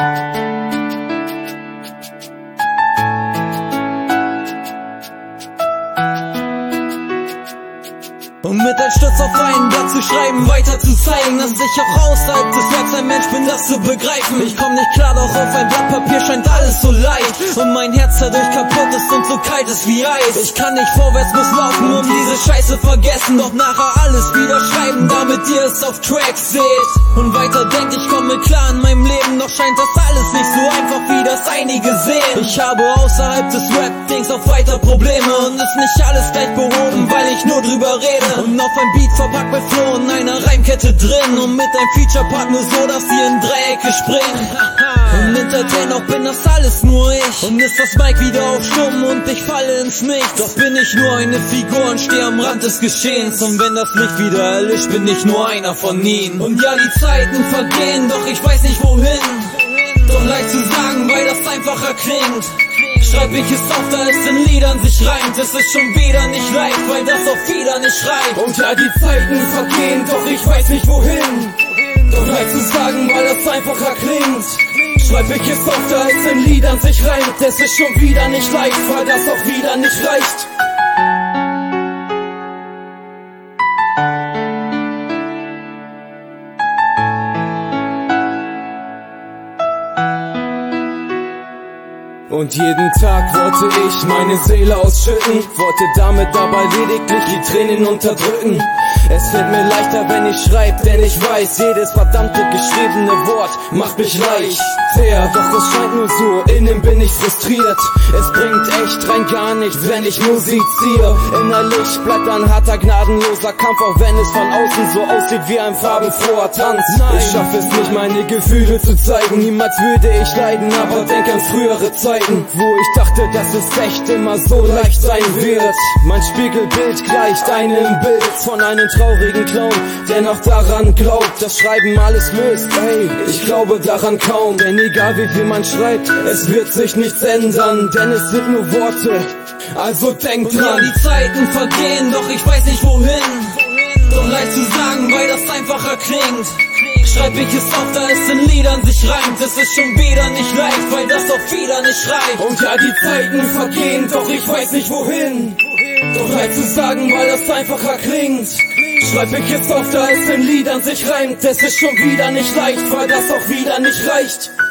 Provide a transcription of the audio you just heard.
Und mit ein Stütz auf ein Blatt zu schreiben, weiter zu zeigen, dass ich auch außerhalb des Raps ein Mensch bin, das zu begreifen. Ich komm nicht klar, doch auf ein Blatt Papier scheint alles so leicht. Und mein Herz dadurch kaputt ist und so kalt ist wie Eis. Ich kann nicht vorwärts, muss laufen und diese Scheiße vergessen, doch nachher alles wieder schreiben, damit ihr es auf Tracks seht. Und weiter denkt, ich komme klar in meinem Leben, doch scheint das alles nicht so einfach, wie das einige sehen. Ich habe außerhalb des Rap-Dings auch weiter Probleme und ist nicht alles gleich behoben, weil ich nur drüber rede. Und auf ein Beat verpackt mit Flow und einer Reimkette drin und mit einem Feature-Part nur so, dass sie in Dreiecke springen. Und entertain, auch bin das alles nur ich. Und ist das Mic wieder auf Stumm und ich falle ins Nichts. Doch bin ich nur eine Figur und stehe am Rand des Geschehens. Und wenn das Licht wieder erlischt, bin ich nur einer von ihnen. Und ja, die Zeiten vergehen, doch ich weiß nicht wohin. Doch leicht zu sagen, weil das einfacher klingt. Schreib ich es auf, da es in Liedern sich reimt. Es ist schon wieder nicht leicht, weil das auch wieder nicht schreibt. Und ja, die Zeiten vergehen, doch ich weiß nicht wohin. Doch leicht zu sagen, weil das einfacher klingt. Schreib ich es auf, da es in Liedern sich reimt. Es ist schon wieder nicht leicht, weil das auch wieder nicht reicht. Und jeden Tag wollte ich meine Seele ausschütten, wollte damit dabei lediglich die Tränen unterdrücken. Es fällt mir leichter, wenn ich schreib, denn ich weiß, jedes verdammte geschriebene Wort macht mich leicht. Doch es scheint nur so, innen bin ich frustriert. Es bringt echt rein gar nichts, wenn ich musiziere. Innerlich bleibt ein harter, gnadenloser Kampf, auch wenn es von außen so aussieht wie ein farbenfroher Tanz. Ich schaffe es nicht, meine Gefühle zu zeigen, niemals würde ich leiden, aber denk an frühere Zeiten, wo ich dachte, dass es echt immer so leicht sein wird. Mein Spiegelbild gleicht einem Bild von einem traurigen Clown, der noch daran glaubt, dass Schreiben alles löst. Ey, ich glaube daran kaum, denn egal wie viel man schreibt, es wird sich nichts ändern, denn es sind nur Worte, also denk dran. Ja, die Zeiten vergehen, doch ich weiß nicht wohin. Doch leicht zu sagen, weil das einfacher klingt. Schreib ich es auf, da es in Liedern sich reimt. Es ist schon wieder nicht leicht, weil das auch wieder nicht schreibt. Und ja, die Zeiten vergehen, doch ich weiß nicht wohin. Doch leicht zu sagen, weil das einfacher klingt. Schreib ich es auf, da es in Liedern sich reimt. Es ist schon wieder nicht leicht, weil das auch wieder nicht reicht.